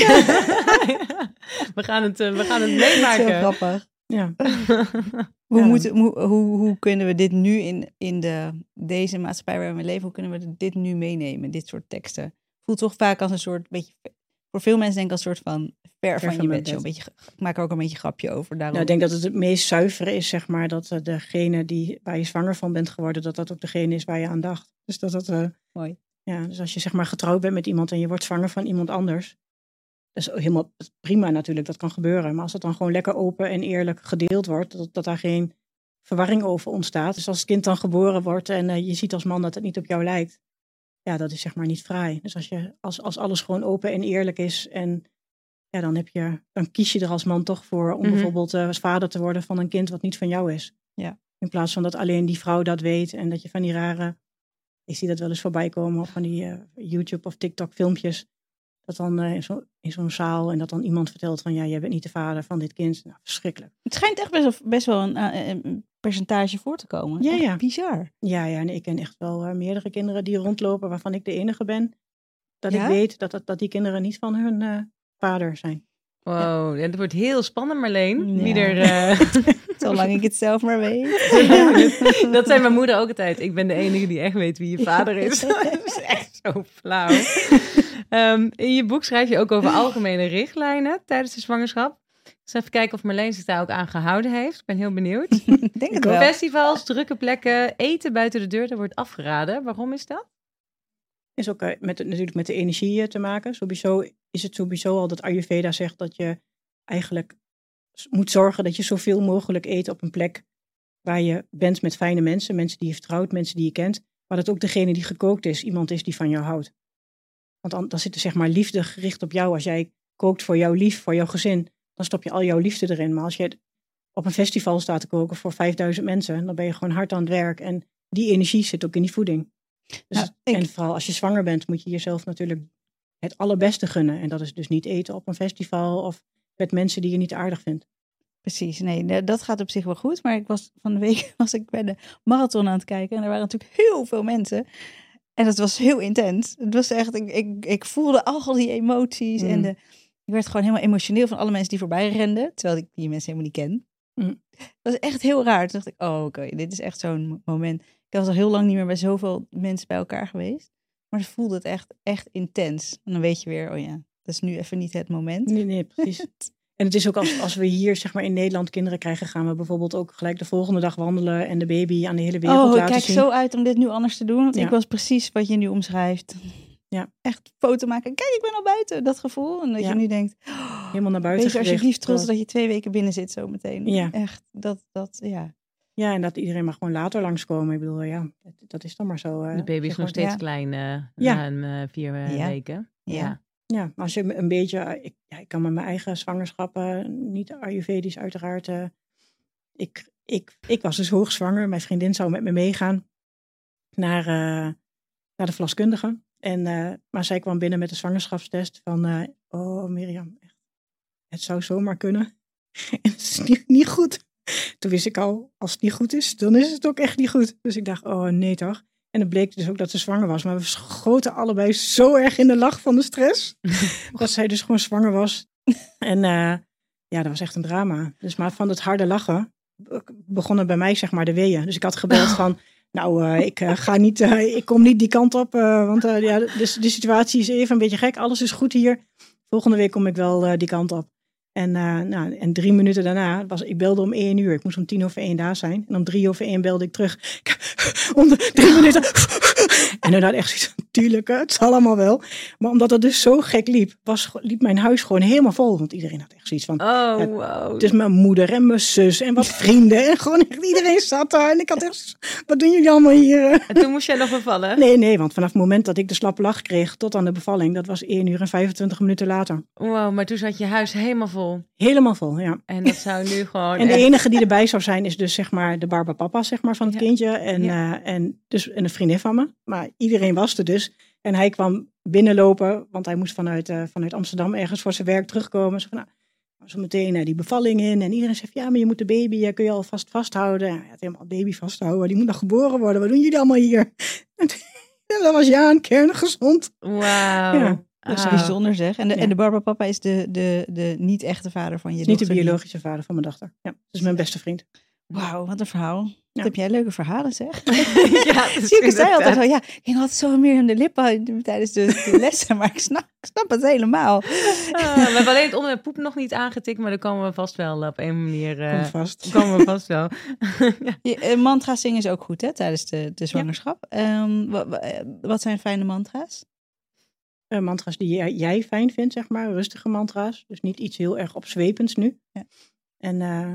ja, we, gaan het, uh, we gaan het meemaken. Zo grappig. Ja. Hoe, ja. moeten, hoe, hoe, hoe kunnen we dit nu in, in de, deze maatschappij waar we leven, hoe kunnen we dit nu meenemen, dit soort teksten? Voelt toch vaak als een soort, beetje, voor veel mensen denk ik als een soort van ver, ver van je bed. Een beetje, ik maak er ook een beetje een grapje over. Daarom. Nou, ik denk dat het het meest zuivere is, zeg maar, dat uh, degene die, waar je zwanger van bent geworden, dat dat ook degene is waar je aan dacht. Dus dat dat, uh, mooi. Ja, dus als je zeg maar getrouwd bent met iemand en je wordt zwanger van iemand anders, dat is helemaal prima natuurlijk, dat kan gebeuren. Maar als het dan gewoon lekker open en eerlijk gedeeld wordt, dat, dat daar geen verwarring over ontstaat. Dus als het kind dan geboren wordt en uh, je ziet als man dat het niet op jou lijkt, ja, dat is zeg maar niet fraai. Dus als, je, als, als alles gewoon open en eerlijk is en ja, dan, heb je, dan kies je er als man toch voor om mm-hmm. bijvoorbeeld uh, als vader te worden van een kind wat niet van jou is. Ja. In plaats van dat alleen die vrouw dat weet en dat je van die rare, ik zie dat wel eens voorbij komen op van die uh, YouTube of TikTok filmpjes, dat dan uh, in, zo, in zo'n zaal en dat dan iemand vertelt van ja, jij bent niet de vader van dit kind. Nou, verschrikkelijk. Het schijnt echt best wel, best wel een, uh, een percentage voor te komen. Ja, echt ja. Bizar. Ja, ja, en ik ken echt wel uh, meerdere kinderen die rondlopen waarvan ik de enige ben. Dat ja? ik weet dat, dat, dat die kinderen niet van hun uh, vader zijn. Wow, ja, dat wordt heel spannend, Marleen. Ja. Wie er, uh... Zolang ik het zelf maar weet. Dat zei mijn moeder ook altijd. Ik ben de enige die echt weet wie je vader is. Dat is echt zo flauw. Um, in je boek schrijf je ook over algemene richtlijnen tijdens de zwangerschap. Dus even kijken of Marleen zich daar ook aan gehouden heeft. Ik ben heel benieuwd. Denk het wel. Festivals, drukke plekken, eten buiten de deur, dat wordt afgeraden. Waarom is dat? Is ook uh, met, natuurlijk met de energie uh, te maken. Sowieso is het sowieso al dat Ayurveda zegt dat je eigenlijk moet zorgen dat je zoveel mogelijk eet op een plek waar je bent met fijne mensen. Mensen die je vertrouwt, mensen die je kent. Maar dat ook degene die gekookt is, iemand is die van jou houdt. Want dan, dan zit er zeg maar liefde gericht op jou. Als jij kookt voor jouw lief, voor jouw gezin, dan stop je al jouw liefde erin. Maar als je op een festival staat te koken voor vijfduizend mensen, dan ben je gewoon hard aan het werk. En die energie zit ook in die voeding. Dus, nou, ik... En vooral als je zwanger bent, moet je jezelf natuurlijk het allerbeste gunnen. En dat is dus niet eten op een festival of met mensen die je niet aardig vindt. Precies, nee, dat gaat op zich wel goed. Maar ik was van de week was ik bij de marathon aan het kijken. En er waren natuurlijk heel veel mensen. En het was heel intens. Het was echt, ik, ik, ik voelde al die emoties. Mm. En de, ik werd gewoon helemaal emotioneel van alle mensen die voorbij renden. Terwijl ik die mensen helemaal niet ken. Mm. Dat was echt heel raar. Toen dacht ik, oh oké, okay, dit is echt zo'n moment. Ik was al heel lang niet meer bij zoveel mensen bij elkaar geweest. Maar ze voelde het echt, echt intens. En dan weet je weer, oh ja, dat is nu even niet het moment. Nee, nee, precies. En het is ook als, als we hier zeg maar in Nederland kinderen krijgen, gaan we bijvoorbeeld ook gelijk de volgende dag wandelen en de baby aan de hele wereld oh, laten zien. Oh, ik kijk zien. zo uit om dit nu anders te doen. Want ja. ik was precies wat je nu omschrijft. Ja. Echt foto maken. Kijk, ik ben al buiten. Dat gevoel. En dat ja. je nu denkt, oh, helemaal naar buiten wees gericht. alsjeblieft trots dat je twee weken binnen zit zo meteen. Ja. Echt, dat, dat, ja. Ja, en dat iedereen mag gewoon later langskomen. Ik bedoel, ja, dat, dat is dan maar zo. Uh, de baby is nog steeds ja. klein, uh, ja. na een uh, vier uh, ja. weken. Ja. ja. Ja, maar als je een beetje, ik, ja, ik kan met mijn eigen zwangerschap, uh, niet Ayurvedisch uiteraard. Uh, ik, ik, ik was dus hoogzwanger. Mijn vriendin zou met me meegaan naar, uh, naar de verloskundige. En, uh, maar zij kwam binnen met een zwangerschapstest van, uh, oh Mirjam, echt, het zou zomaar kunnen. En het is niet, niet goed. Toen wist ik al, als het niet goed is, dan is het ook echt niet goed. Dus ik dacht, oh nee toch. En het bleek dus ook dat ze zwanger was. Maar we schoten allebei zo erg in de lach van de stress. Dat zij dus gewoon zwanger was. En uh, ja, dat was echt een drama. Dus maar van het harde lachen begonnen bij mij zeg maar de weeën. Dus ik had gebeld van, Nou, uh, ik uh, ga niet, uh, ik kom niet die kant op, uh, want uh, ja, de, de situatie is even een beetje gek. Alles is goed hier. Volgende week kom ik wel uh, die kant op. En, uh, nou, en drie minuten daarna, was, ik belde om één uur. Ik moest om tien over één daar zijn. En om drie over één belde ik terug. Om de drie minuten. En dan had echt zoiets, tuurlijk, het zal allemaal wel. Maar omdat het dus zo gek liep, was, liep mijn huis gewoon helemaal vol. Want iedereen had echt zoiets van, Oh, ja, wow. het is mijn moeder en mijn zus en wat vrienden. En gewoon echt iedereen zat daar. En ik had echt, wat doen jullie allemaal hier? En toen moest jij nog bevallen? Nee, nee, want vanaf het moment dat ik de slappe lach kreeg tot aan de bevalling, dat was één uur en vijfentwintig minuten later. Wow, maar toen zat je huis helemaal vol. Helemaal vol, ja. En dat zou nu gewoon En de echt... enige die erbij zou zijn is dus zeg maar de barbapapa zeg maar, van het Ja. kindje. En, Ja. uh, en, dus, en een vriendin van me. Maar iedereen was er dus. En hij kwam binnenlopen, want hij moest vanuit, uh, vanuit Amsterdam ergens voor zijn werk terugkomen. Zo van, nou, zo meteen uh, die bevalling in. En iedereen zegt, ja, maar je moet de baby, uh, kun je al vast vasthouden. Ja, hij had helemaal baby vasthouden. Die moet nog geboren worden. Wat doen jullie allemaal hier? En dat was Jaan, kerngezond. Wauw. Ja. Dat is Ah. bijzonder zeg. En de, Ja. en de Barbapapa is de, de, de niet-echte vader van je Het is niet de dochter. biologische vader van mijn dochter. Ja, dat is mijn beste vriend. Wauw, wat een verhaal. Wat Ja. heb jij leuke verhalen zeg. Ja, dat is Zieke zei altijd inderdaad. zo, ja, ik ging altijd zo meer in de lippen tijdens de, de lessen, maar ik snap, ik snap het helemaal. Ah, we hebben alleen het onderwerp poep nog niet aangetikt, maar daar komen we vast wel op een manier. Uh, Komt vast. Komen we vast wel. Ja. Je, uh, mantra's zingen is ook goed hè, tijdens de, de zwangerschap. Ja. Um, wat, wat zijn fijne mantra's? Uh, mantra's die jij, jij fijn vindt, zeg maar. Rustige mantra's. Dus niet iets heel erg opzwepends nu. Ja. En uh,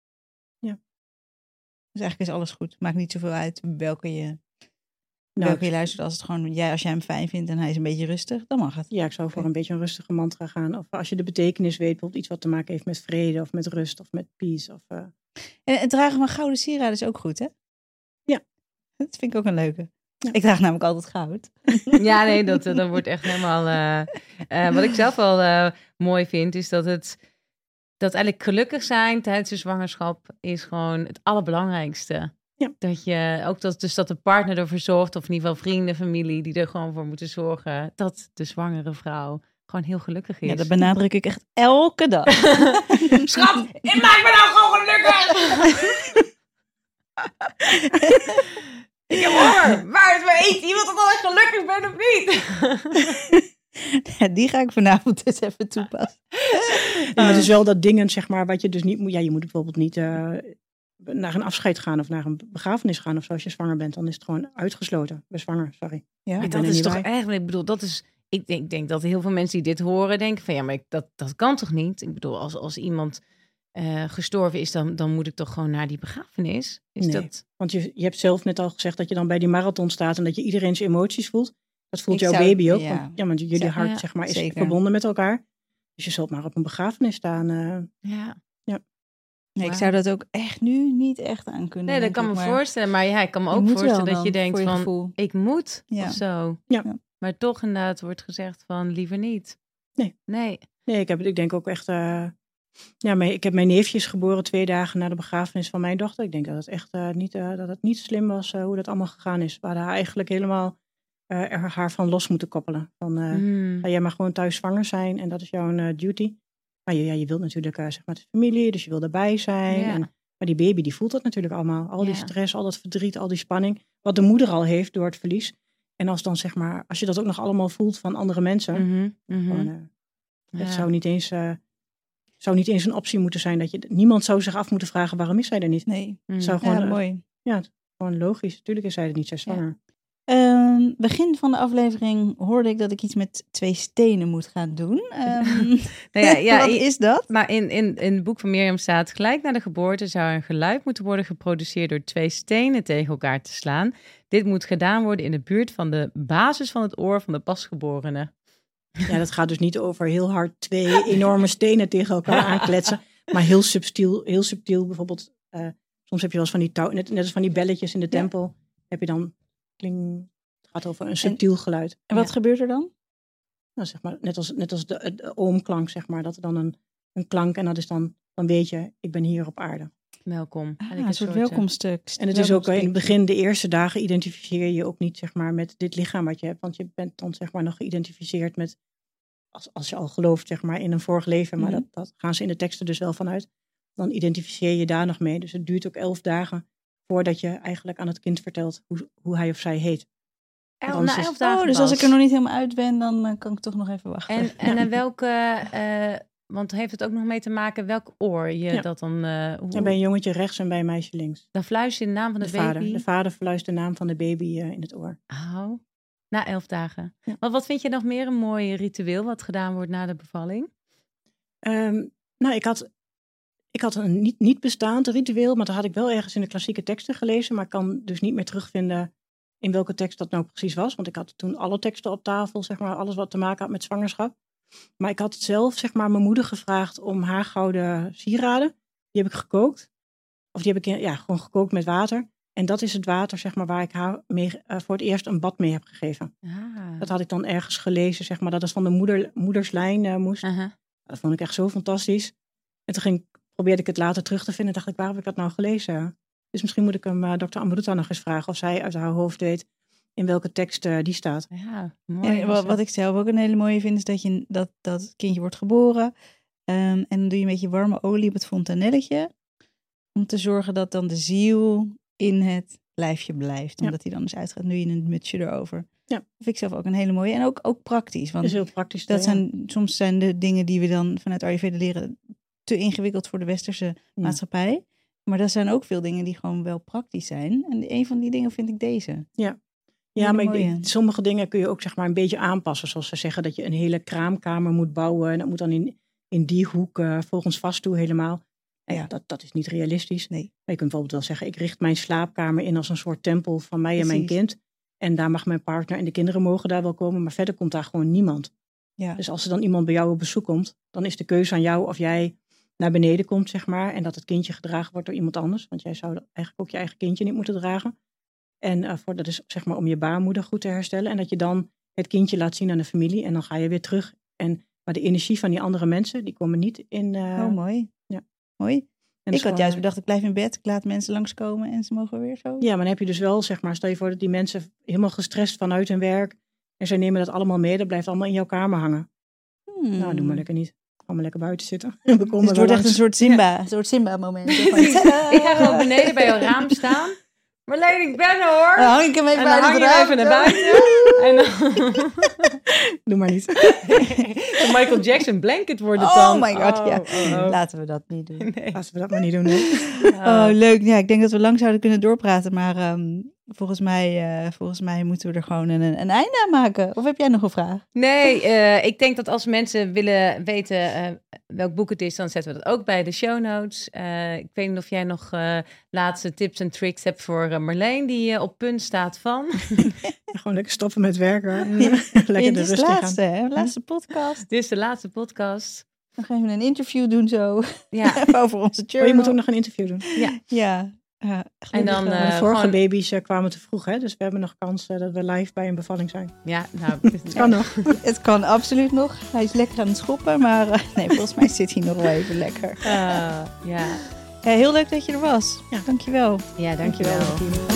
ja. Dus eigenlijk is alles goed. Maakt niet zoveel uit welke je, Nou, welke je luistert. Als het gewoon, jij, als jij hem fijn vindt en hij is een beetje rustig, dan mag het. Ja, ik zou voor een beetje een rustige mantra gaan. Of als je de betekenis weet, bijvoorbeeld iets wat te maken heeft met vrede of met rust of met peace. Of, uh... En het dragen van gouden sieraden is ook goed, hè? Ja. Dat vind ik ook een leuke. Ja. Ik draag namelijk altijd goud. Ja, nee, dat, dat wordt echt helemaal... Uh, uh, wat ik zelf wel uh, mooi vind, is dat het... Dat eigenlijk gelukkig zijn tijdens de zwangerschap is gewoon het allerbelangrijkste. Ja. Dat je ook dat, dus dat de partner ervoor zorgt, of in ieder geval vrienden, familie, die er gewoon voor moeten zorgen, dat de zwangere vrouw gewoon heel gelukkig is. Ja, dat benadruk ik echt elke dag. Schat, ik maak me nou gewoon gelukkig! Ik heb honger. Waar is mijn eten? Iemand dat al echt gelukkig ben of niet? Ja, die ga ik vanavond eens even toepassen. Ja, maar het is wel dat dingen, zeg maar, wat je dus niet moet... Ja, je moet bijvoorbeeld niet uh, naar een afscheid gaan of naar een begrafenis gaan of zo als je zwanger bent. Dan is het gewoon uitgesloten. Ben zwanger, sorry. Ja, Maar dat is toch echt... Ik bedoel, dat is... Ik denk, ik denk dat heel veel mensen die dit horen denken van... Ja, maar ik, dat, dat kan toch niet? Ik bedoel, als, als iemand uh, gestorven is, dan, dan moet ik toch gewoon naar die begrafenis? Is nee, dat... want je, je hebt zelf net al gezegd dat je dan bij die marathon staat en dat je iedereen zijn emoties voelt. Dat voelt Ik jouw zou, baby ook. Ja. Want, ja, want jullie hart ja, zeg maar, is zeker. verbonden met elkaar. Dus je zult maar op een begrafenis staan. Uh, ja. ja. Nee, ik zou dat ook echt nu niet echt aan kunnen. Nee, dat kan ik, me maar voorstellen. Maar ja, ik kan me je ook moet voorstellen wel dat je dan, denkt voor je van... gevoel. Ik moet Ja. of zo. Ja. Ja. Maar toch inderdaad wordt gezegd van liever niet. Nee. Nee. Nee, ik, heb, ik denk ook echt... Uh, ja, mijn, ik heb mijn neefjes geboren twee dagen na de begrafenis van mijn dochter. Ik denk dat het echt uh, niet, uh, dat het niet slim was uh, hoe dat allemaal gegaan is. We hadden haar eigenlijk helemaal uh, er haar van los moeten koppelen. Van, uh, Mm. ga jij maar gewoon thuis zwanger zijn en dat is jouw uh, duty. Maar je, ja, je wilt natuurlijk uh, zeg maar de familie, dus je wil erbij zijn. Ja. En, maar die baby die voelt dat natuurlijk allemaal. Al die Ja. stress, al dat verdriet, al die spanning. Wat de moeder al heeft door het verlies. En als dan zeg maar, als je dat ook nog allemaal voelt van andere mensen. Mm-hmm. Mm-hmm. Gewoon, uh, Ja. het zou niet eens... Uh, zou niet eens een optie moeten zijn dat je... Niemand zou zich af moeten vragen waarom is zij er niet. Nee, Mm. Het zou gewoon, ja, uh, mooi. ja, het, gewoon logisch. Natuurlijk is zij er niet, zij is zwanger. Um, begin van de aflevering hoorde ik dat ik iets met twee stenen moet gaan doen. Um, Nou ja, ja, wat i- is dat? Maar in, in, in het boek van Mirjam staat... Gelijk na de geboorte zou een geluid moeten worden geproduceerd... door twee stenen tegen elkaar te slaan. Dit moet gedaan worden in de buurt van de basis van het oor van de pasgeborene. Ja, dat gaat dus niet over heel hard twee enorme stenen tegen elkaar aankletsen. Maar heel subtiel, heel subtiel bijvoorbeeld. Uh, soms heb je wel eens van die touw, net, net als van die belletjes in de tempel. Ja. Heb je dan, kling, het gaat over een subtiel geluid. En wat Ja. gebeurt er dan? Nou, zeg maar, net als, net als de, de oomklank, zeg maar. Dat er dan een, een klank en dat is dan, dan weet je, ik ben hier op aarde. Welkom. Ah, Eigenlijk een soort welkomstuk. En het is ook in het begin, de eerste dagen identificeer je ook niet zeg maar met dit lichaam wat je hebt. Want je bent dan zeg maar nog geïdentificeerd met, als, als je al gelooft zeg maar in een vorig leven. Maar Mhm. dat, dat gaan ze in de teksten dus wel vanuit. Dan identificeer je daar nog mee. Dus het duurt ook elf dagen voordat je eigenlijk aan het kind vertelt hoe, hoe hij of zij heet. El, na elf dagen Oh, dus pas. als ik er nog niet helemaal uit ben, dan uh, kan ik toch nog even wachten. En, en ja. welke, uh, want heeft het ook nog mee te maken welk oor je ja. dat dan... Uh, hoe... En bij een jongetje rechts en bij een meisje links. Dan fluister je de naam van de, de baby? Vader. De vader fluistert de naam van de baby uh, in het oor. Oh, na elf dagen. Ja. Maar wat vind je nog meer een mooi ritueel wat gedaan wordt na de bevalling? Um, nou, ik had, ik had een niet, niet bestaand ritueel, maar dat had ik wel ergens in de klassieke teksten gelezen, maar ik kan dus niet meer terugvinden in welke tekst dat nou precies was, want ik had toen alle teksten op tafel, zeg maar, alles wat te maken had met zwangerschap. Maar ik had zelf, zeg maar, mijn moeder gevraagd om haar gouden sieraden. Die heb ik gekookt. Of die heb ik ja, gewoon gekookt met water. En dat is het water, zeg maar, waar ik haar mee, uh, voor het eerst een bad mee heb gegeven. Ah. Dat had ik dan ergens gelezen, zeg maar, dat het van de moeder, moederslijn uh, moest. Uh-huh. Dat vond ik echt zo fantastisch. En toen ging, probeerde ik het later terug te vinden. Dacht ik, waar heb ik dat nou gelezen? Dus misschien moet ik hem uh, dokter Amruta nog eens vragen of zij uit haar hoofd weet in welke tekst uh, die staat. Ja, mooi. En wat, wat ik zelf ook een hele mooie vind, is dat, je, dat, dat het kindje wordt geboren. Um, en dan doe je een beetje warme olie op het fontanelletje. Om te zorgen dat dan de ziel in het lijfje blijft. Omdat ja. die dan dus uitgaat. Nu je een mutsje erover. Ja. Dat vind ik zelf ook een hele mooie. En ook, ook praktisch. Want dat is heel praktisch. Dat ja. zijn, soms zijn de dingen die we dan vanuit Ayurveda leren te ingewikkeld voor de westerse ja. maatschappij. Maar er zijn ook veel dingen die gewoon wel praktisch zijn. En een van die dingen vind ik deze. Ja. Ja, maar ik, sommige dingen kun je ook zeg maar een beetje aanpassen. Zoals ze zeggen dat je een hele kraamkamer moet bouwen. En dat moet dan in, in die hoek uh, volgens Vastu helemaal. En ja, dat, dat is niet realistisch. Nee. Maar je kunt bijvoorbeeld wel zeggen, ik richt mijn slaapkamer in als een soort tempel van mij Precies. en mijn kind. En daar mag mijn partner en de kinderen mogen daar wel komen. Maar verder komt daar gewoon niemand. Ja. Dus als er dan iemand bij jou op bezoek komt, dan is de keuze aan jou of jij naar beneden komt, zeg maar. En dat het kindje gedragen wordt door iemand anders. Want jij zou eigenlijk ook je eigen kindje niet moeten dragen. En uh, voor, dat is zeg maar om je baarmoeder goed te herstellen. En dat je dan het kindje laat zien aan de familie. En dan ga je weer terug. En, maar de energie van die andere mensen, die komen niet in... Uh, oh, mooi. Ja. Mooi. Ik had gewoon, juist bedacht, ik blijf in bed. Ik laat mensen langskomen en ze mogen weer zo. Ja, maar dan heb je dus wel, zeg maar, stel je voor dat die mensen helemaal gestrest vanuit hun werk. En zij nemen dat allemaal mee. Dat blijft allemaal in jouw kamer hangen. Hmm. Nou, doe maar lekker niet. Ga maar lekker buiten zitten. Dus het wordt langs. echt een soort Simba. Ja. Een soort Simba moment. Ik ga gewoon beneden bij jouw raam staan. Marleen, ik ben er hoor. Dan hang ik hem even, en dan hang je even naar buiten. En dan... Doe maar niet. De Michael Jackson blanket wordt het oh dan. Oh my god, oh, ja. Oh, oh. Laten we dat niet doen. Nee. Laten we dat maar niet doen, nee. Oh, leuk. Ja, ik denk dat we lang zouden kunnen doorpraten. Maar um, volgens, mij, uh, volgens mij moeten we er gewoon een, een einde aan maken. Of heb jij nog een vraag? Nee, uh, ik denk dat als mensen willen weten uh, welk boek het is, dan zetten we dat ook bij de show notes. Uh, ik weet niet of jij nog uh, laatste tips en tricks hebt voor uh, Marleen, die uh, op punt staat van. Gewoon lekker stoppen met werken. Ja. Lekker ja, de rust in gaan. Laatste, hè? Laatste podcast. Dit is de laatste podcast. Dan gaan we een interview doen zo. Ja. Over onze journal. Oh, je moet ook nog een interview doen. Ja. Ja. Uh, en dan, uh, de vorige gewoon... baby's uh, kwamen te vroeg, hè? Dus we hebben nog kans uh, dat we live bij een bevalling zijn. Ja, nou, het kan nog. Het kan absoluut nog. Hij is lekker aan het schoppen, maar uh, nee, volgens mij zit hij nog wel even lekker. Uh, ja. Ja, heel leuk dat je er was. Ja. Dankjewel. Ja, dankjewel. dankjewel.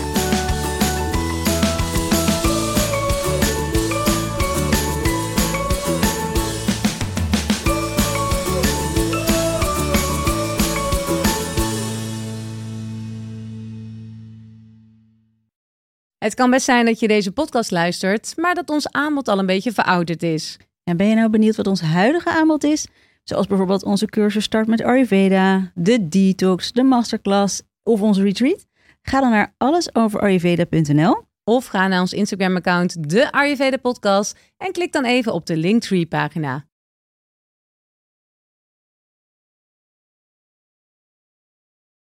Het kan best zijn dat je deze podcast luistert, maar dat ons aanbod al een beetje verouderd is. En ben je nou benieuwd wat ons huidige aanbod is? Zoals bijvoorbeeld onze cursus Start met Ayurveda, de detox, de masterclass of onze retreat? Ga dan naar alles over ayurveda punt n l of ga naar ons Instagram account, de Ayurveda Podcast, en klik dan even op de Linktree pagina.